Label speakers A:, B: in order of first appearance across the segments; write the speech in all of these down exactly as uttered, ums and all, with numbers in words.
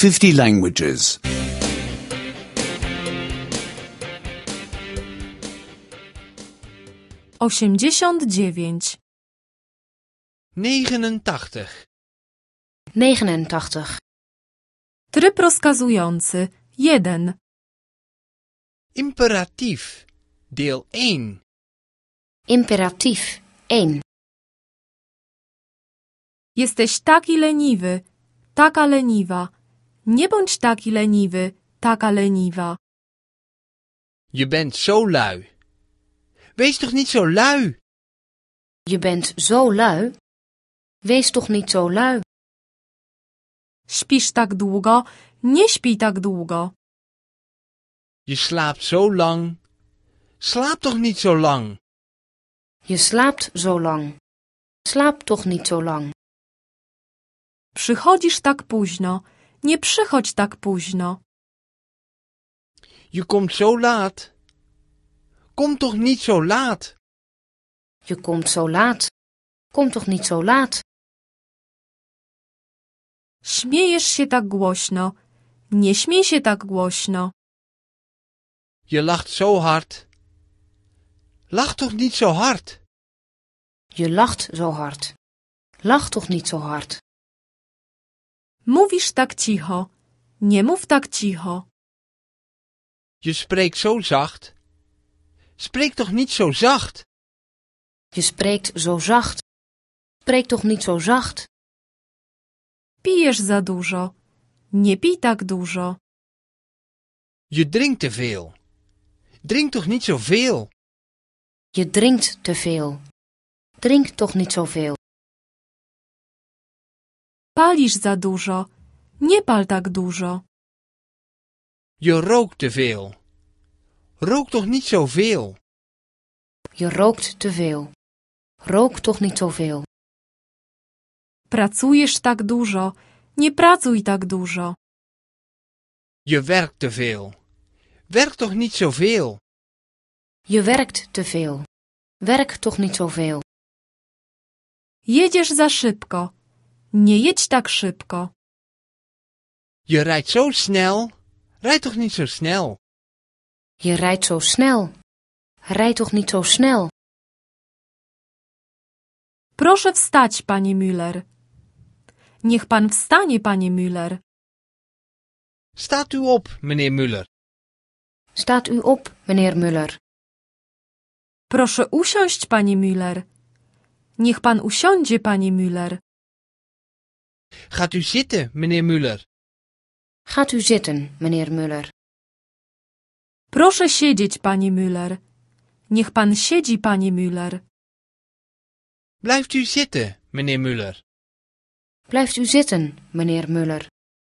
A: fifty languages.
B: osiemdziesiąt dziewięć.
C: negenentachtig.
D: negenentachtig.
B: Tryb rozkazujący. jeden.
C: Imperatief. Deel één.
D: Imperatief. één.
B: Jesteś taki leniwy, taka leniwa. Nie bądź taki leniwy, taka leniwa.
C: Je bent zo lui. Wees toch niet zo lui?
D: Je bent zo lui. Wees toch niet zo lui.
B: Śpisz tak długo, nie śpij tak długo.
C: Je slaapt zo lang. Slaap toch niet zo lang?
D: Je slaapt zo lang. Slaap toch niet zo lang.
B: Przychodzisz tak późno, nie przychodź tak późno.
C: Je komt zo laat. Kom toch niet zo laat?
D: Je komt zo laat. Kom toch niet zo laat.
B: Śmiejesz się tak głośno, nie śmiej się tak głośno.
C: Je lacht zo hard. Lach toch niet zo hard?
D: Je lacht zo hard. Lach toch niet zo hard.
B: Mówisz tak cicho, nie mów tak cicho.
C: Je spreekt zo zacht. Spreek toch niet zo zacht?
D: Je spreekt zo zacht. Spreek toch niet zo zacht.
B: Pijesz za dużo, nie pij tak dużo.
C: Je drinkt te veel. Drink toch niet zoveel?
D: Je drinkt te veel. Drink toch niet zoveel.
B: Palisz za dużo, nie pal tak dużo.
C: Je rookt te veel. Rook toch niet zoveel?
D: Je rookt te veel. Rook toch niet zoveel.
B: Pracujesz tak dużo, nie pracuj tak dużo.
C: Je werkt te veel. Werk toch niet zoveel?
D: Je werkt te veel. Werk toch niet zoveel.
B: Jedziesz za szybko, nie jedź tak szybko.
C: Je rijdt zo snel. Rijd toch niet zo snel?
D: Je rijdt zo snel. Rijd toch niet zo snel.
B: Proszę wstać, panie Müller. Niech pan wstanie, panie Müller.
C: Staat u op, meneer Müller.
D: Staat u op, meneer Müller.
B: Proszę usiąść, panie Müller. Niech pan usiądzie, panie Müller.
C: Gaat u zitten, meneer Müller.
D: Gaat u zitten, meneer Müller.
B: Proszę siedzieć, panie Müller. Niech pan siedzi, panie Müller.
C: Blijft u zitten, meneer Müller.
D: Blijft u zitten, meneer Müller.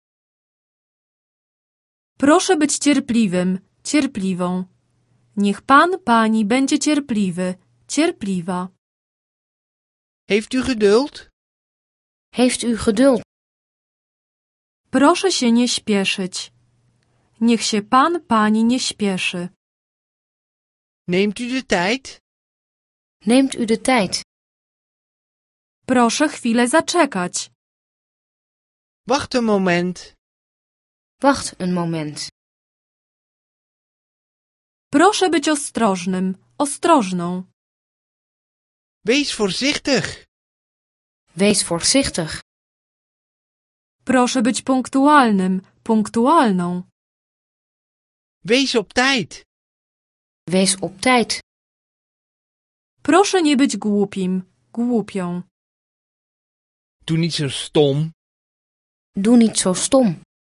B: Proszę być cierpliwym, cierpliwą. Niech pan, pani będzie cierpliwy, cierpliwa.
C: Heeft u geduld?
D: Heeft u geduld.
B: Proszę się nie śpieszyć. Niech się pan, pani nie śpieszy.
C: Neemt u de tijd?
D: Neemt u de tijd.
B: Proszę chwilę zaczekać.
C: Wacht een moment.
D: Wacht een moment.
B: Proszę być ostrożnym, ostrożną.
C: Wees voorzichtig.
D: Wees voorzichtig.
B: Proszę być punktualnym, punktualną.
C: Wees op tijd.
D: Wees op tijd.
B: Proszę nie być głupim, głupią.
C: Doe niet zo stom.
D: Doe niet zo stom.